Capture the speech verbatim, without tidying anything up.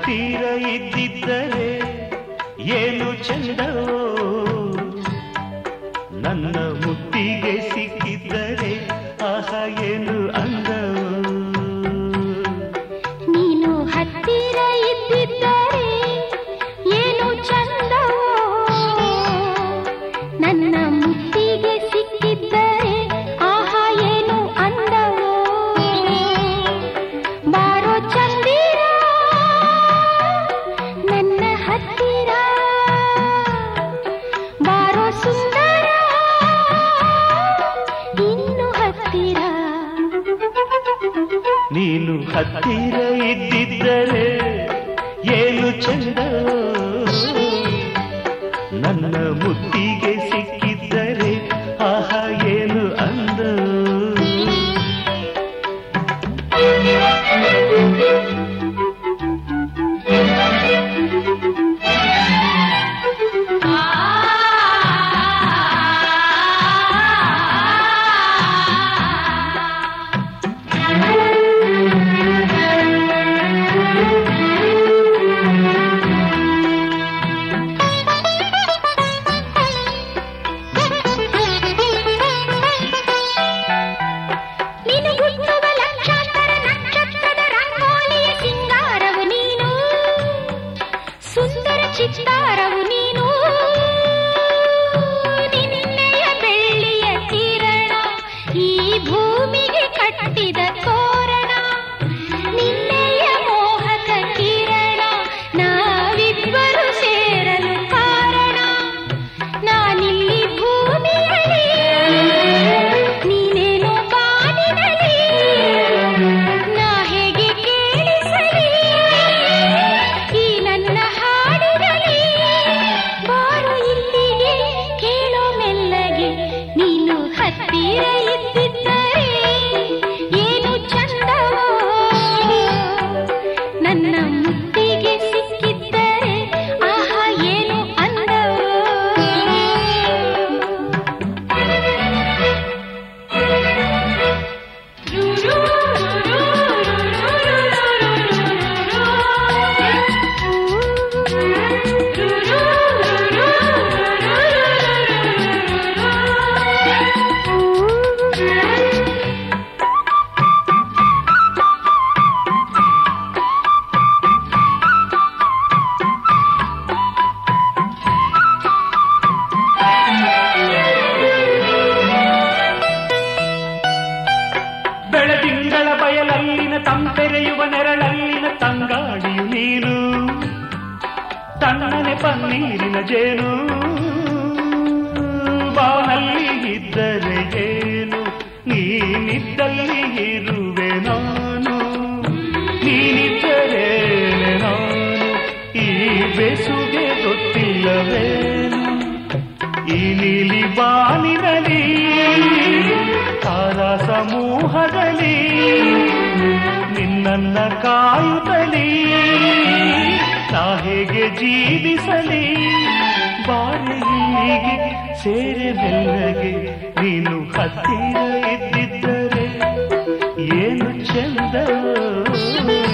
ಹತ್ತಿರ ಇದ್ದಿದ್ದರೆ ಏನು ಚಂದವೋ, ನನ್ನ ಮುತ್ತಿಗೆ ಸಿಕ್ಕಿದ್ದರೆ ಆಹ ಏನು ಅಂದವೋ. ನೀನು ಹತ್ತಿರ ಇದ್ದಿದ್ದರೆ ಏನು ಚಂದವೋ, ನನ್ನ ಮುತ್ತಿಗೆ ಸಿಕ್ಕಿದ್ದರೆ ಆಹ ಏನು ಅಂದವೋ. ಬಾರೋ ಚಂದಿರ ನನ್ನ ಹತ್ತಿರ, ಬಾರೋ ಸುಂದರ ಇನ್ನು ಹತ್ತಿರ. ನೀನು ಹತ್ತಿರ ಇದ್ದಿದ್ದರೆ ಏನು ಚಂದವೋ, ನನ್ನ ಮುತ್ತಿಗೆ ಸಿಕ್ಕಿದ್ದರೆ ಆಹ ಏನು ಅಂದವೋ. ಚಿತ್ತಾರವು ನೀನು, ನಿನ್ನೆಯ ಬೆಳ್ಳಿಯ ಕಿರಣ ಈ ಭೂಮಿಗೆ ಕಟ್ಟಿದ ತೋರಣ. ನಿನ್ನೆಯ ಮೋಹಕ ಕಿರಣ ನಾವಿಬ್ಬರು ಸೇರಲು ಕಾರಣ. ನಾನಿಲ್ಲಿ ಭೂಮಿಯಲ್ಲಿ, ನೀನೇನೋ ಬಾನಿನಲ್ಲಿ, ನಾ ಹೇಗೆ ಕೇಳಿಸಲಿ ಈ ನನ್ನ ಬಾರು ಇಲ್ಲಿಗೆ ಕೇಳೋ ಮೆಲ್ಲಗೆ. ನೀನು ಹತ್ತಿರ ಇದ್ದಿದ್ದರೆ ಏನು ಚಂದವೋ, ನನ್ನ ಮುತ್ತಿಗೆ ಸಿಕ್ಕಿದ್ದರೆ ಆಹ ಏನು ಅಂದವೋ. ಬೆಳದಿಂಗಳ ಬಯಲಲ್ಲಿನ ತಂಪೆರೆಯುವ ನೆರಳಲ್ಲಿನ ತಂಗಾಡಿಯು ನೀನು, ತಣ್ಣನೆ ಪನ್ನೀರಿನ ಜೇನು. ಬಾನಲ್ಲಿ ಇದ್ದರೆ ಏನು, ನೀನಿದ್ದಲ್ಲಿ ಇರುವೆ ನಾನು, ನೀನಿದ್ದರೆ ನಾನು ಈ ಬೆಸುಗೆ ಗೊತ್ತಿಲ್ಲವೇನು. ಈ ನೀಲಿ ಬಾನಿನಲ್ಲಿ ತಾರಾ ಸಮೂಹದಲ್ಲಿ ನಿನ್ನನ್ನ ಕಾಯುತ್ತಲಿ ನಾ ಹೇಗೆ ಜೀವಿಸಲಿ. ಬಾರಿ ಹೀಗೆ ಸೇರೆ ಬೆಲ್ಲಗೆ, ನೀನು ಹತ್ತಿರ ಇದ್ದಿದ್ದರೆ ಏನು ಚಂದವೋ.